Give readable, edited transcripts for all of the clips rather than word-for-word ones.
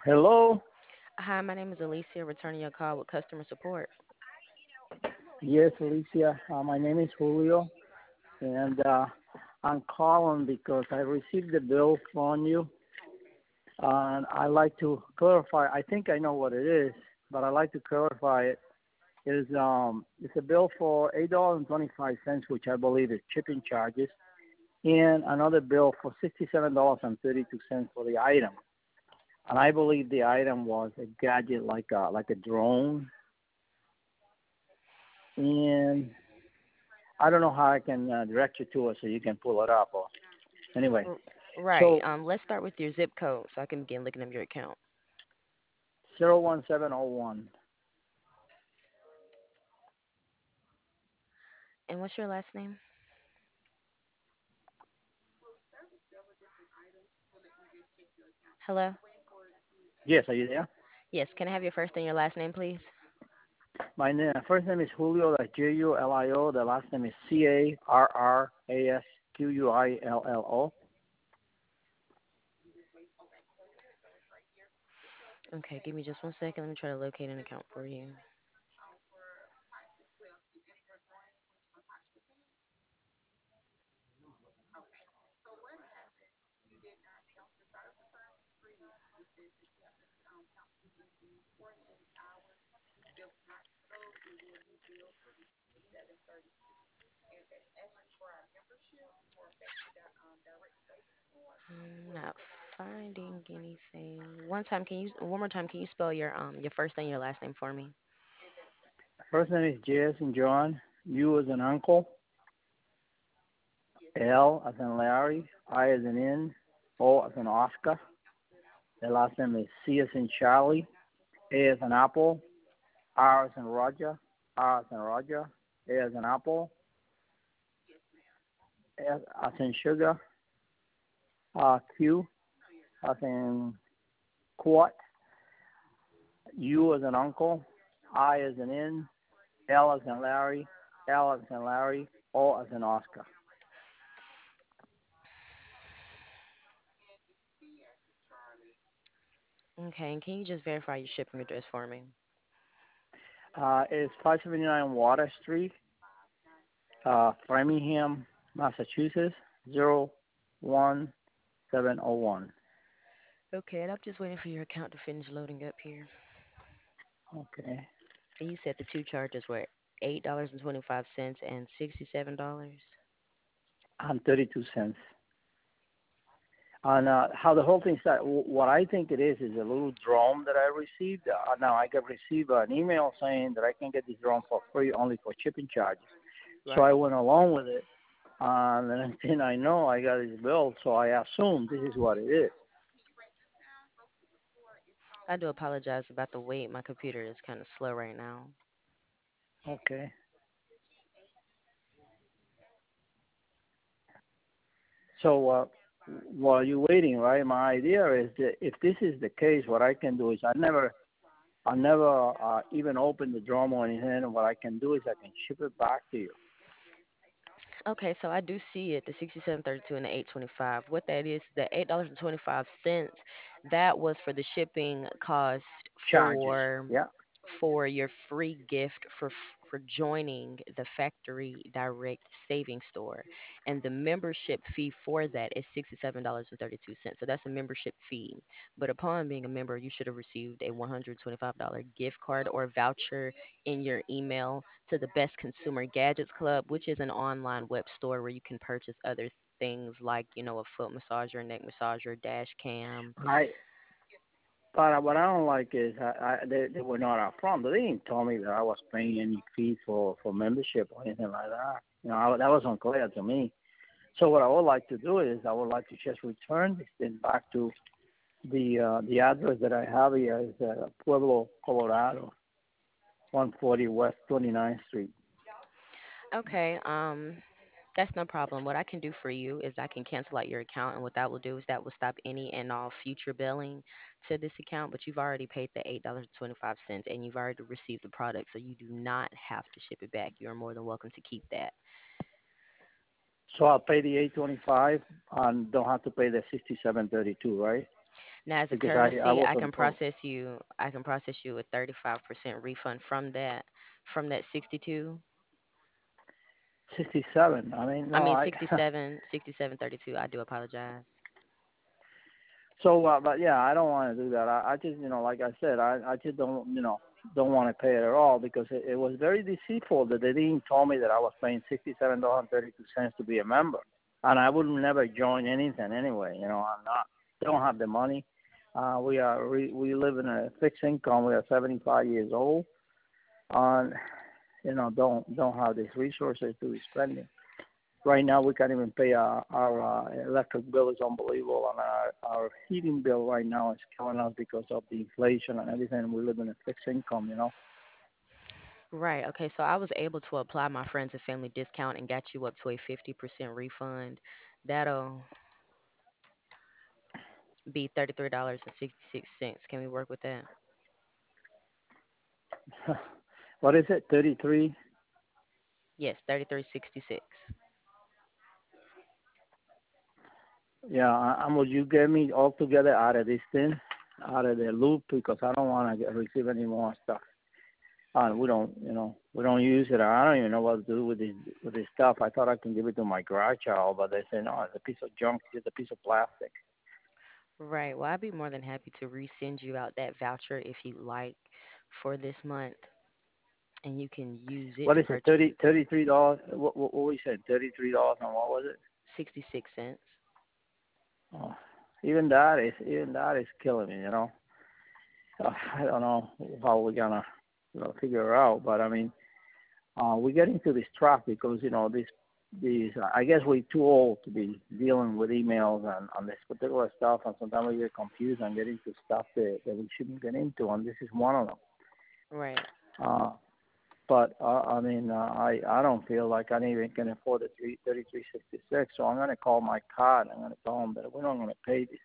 Hello. Hi, my name is Alicia, returning your call with customer support. Yes, Alicia. My name is Julio, and I'm calling because I received a bill from you, and I like to clarify. I think I know what it is, but I like to clarify it. It's a bill for $8.25, which I believe is shipping charges, and another bill for $67.32 for the item. And I believe the item was a gadget like a drone, and I don't know how I can direct you to it so you can pull it up. Or anyway, R- Right. so Let's start with your zip code so I can begin looking up your account. 01701. And what's your last name? Hello? Yes, are you there? Yes, can I have your first and your last name, please? First name is Julio, that's Julio. The last name is Carrasquillo. Okay, give me just one second. Let me try to locate an account for you. Not finding anything. One more time, can you spell your first and your last name for me? First name is J as in John, U as in uncle, L as in Larry, I as in in, O as in Oscar. The last name is C as in Charlie, A as in Apple, R as in Roger, R as in Roger, A as in Apple, S as in sugar, Q as in quart, U as in uncle, I as in in, L as in Larry, L as in Larry, O as in Oscar. Okay, and can you just verify your shipping address for me? It's 579 Water Street, Framingham, Massachusetts, 01701. Okay, and I'm just waiting for your account to finish loading up here. Okay. And you said the two charges were $8.25 and $67. And 32 cents. And how the whole thing started, what I think it is a little drone that I received. Now I got received an email saying that I can get this drone for free only for shipping charges. So I Right. went along with it, and then I know I got this bill, so I assume this is what it is. I do apologize about the wait. My computer is kind of slow right now. Okay. So while you're waiting, right? My idea is that if this is the case, what I can do is I never even open the drum or anything. And what I can do is I can ship it back to you. Okay, so I do see it, the 67.32 and the 8.25. What that is, the $8.25, that was for the shipping cost Charges. for Yeah. for your free gift for joining the Factory Direct Savings Store. And the membership fee for that is $67.32. So that's a membership fee. But upon being a member, you should have received a $125 gift card or voucher in your email to the Best Consumer Gadgets Club, which is an online web store where you can purchase other things like, a foot massager, neck massager, dash cam. I But what I don't like is they were not upfront. They didn't tell me that I was paying any fees for membership or anything like that. That was unclear to me. So what I would like to do is I would like to just return this thing back to the address that I have here is Pueblo, Colorado, 140 West 29th Street. Okay, that's no problem. What I can do for you is I can cancel out your account, and what that will do is that will stop any and all future billing to this account. But you've already paid the $8.25, and you've already received the product, so you do not have to ship it back. You are more than welcome to keep that. So I'll pay the 825 and don't have to pay the 6732, right? Now, as a because I courtesy, I can wasn't told. process you. I can process you a 35% refund from that 62. 67. I mean, I no, mean I. 67, 32. I do apologize. So, but yeah, I don't want to do that. I just, like I said, I just don't, don't want to pay it at all because it was very deceitful that they didn't tell me that I was paying $67.32 to be a member, and I would never join anything anyway. I'm not, don't have the money. We live in a fixed income. We are 75 years old, and don't have these resources to be spending. Right now, we can't even pay our electric bill is unbelievable, and our heating bill right now is killing us because of the inflation and everything. We live in a fixed income. Right. Okay. So I was able to apply my friends and family discount and got you up to a 50% refund. That'll be $33.66. Can we work with that? What is it? 33? Yes, 33.66. Yeah, and would you get me altogether out of this thing, out of the loop, because I don't want to receive any more stuff. We don't use it. I don't even know what to do with this stuff. I thought I can give it to my grandchild, but they say no, it's a piece of junk. It's a piece of plastic. Right. Well, I'd be more than happy to resend you out that voucher if you like for this month, and you can use it What to is it? purchase $33? What we said? $33, and what was it? 66 cents. Oh, even that is killing me. I don't know how we're gonna figure it out, but I mean, we get into this trap because these I guess we're too old to be dealing with emails and on this particular stuff, and sometimes we get confused and get into stuff that we shouldn't get into, and this is one of them. Right. Uh, but I mean, I don't feel like I even can afford the 33.66, so I'm gonna call my card. I'm gonna tell them that we're not gonna pay this.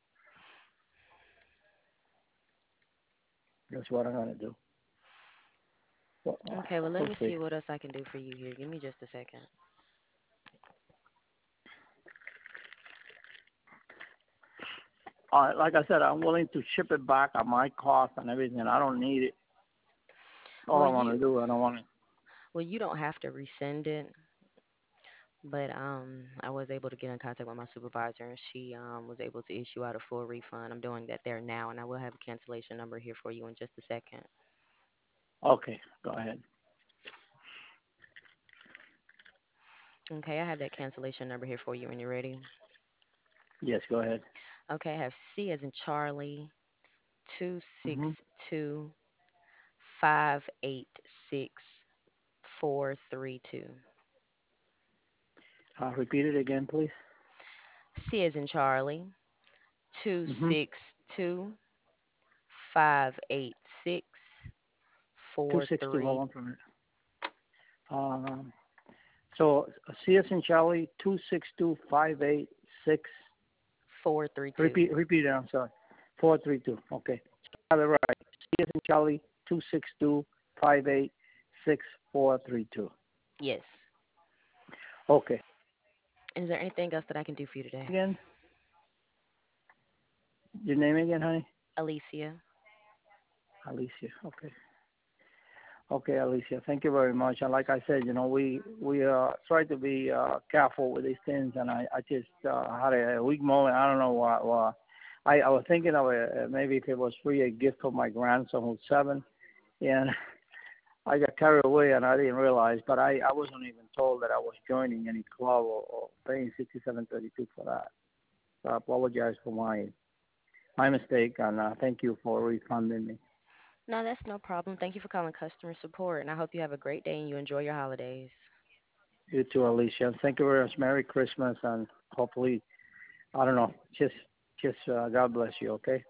That's what I'm gonna do. Well, Okay. Well, let we'll me see. see what else I can do for you here. Give me just a second. Like I said, I'm willing to ship it back at my cost and everything. I don't need it. All Well, I want you to do, I don't want to. well, you don't have to resend it, but I was able to get in contact with my supervisor, and she was able to issue out a full refund. I'm doing that there now, and I will have a cancellation number here for you in just a second. Okay, go ahead. Okay, I have that cancellation number here for you when you're ready. Yes, go ahead. Okay, I have C as in Charlie, two Mm-hmm. six two 586 432. Repeat it again, please. C as in Charlie, two Mm-hmm. six two 586 four 262. Hold three on for a minute. Um, so CS in Charlie 262-586. 432. Repeat it. I'm sorry. 432. Okay. Got it right. CS in Charlie 262-586-432. Yes. Okay. Is there anything else that I can do for you today? Again, your name again, honey? Alicia. Alicia. Okay. Okay, Alicia, thank you very much. And like I said, we try to be careful with these things, and I just had a weak moment. I don't know why. I was thinking of maybe if it was free, a gift for my grandson who's 7, and I got carried away and I didn't realize. But I wasn't even told that I was joining any club or paying 67.32 for that. So I apologize for my mistake, and thank you for refunding me. No, that's no problem. Thank you for calling customer support, and I hope you have a great day and you enjoy your holidays. You too, Alicia. Thank you very much. Merry Christmas, and hopefully I don't know. Just God bless you. Okay.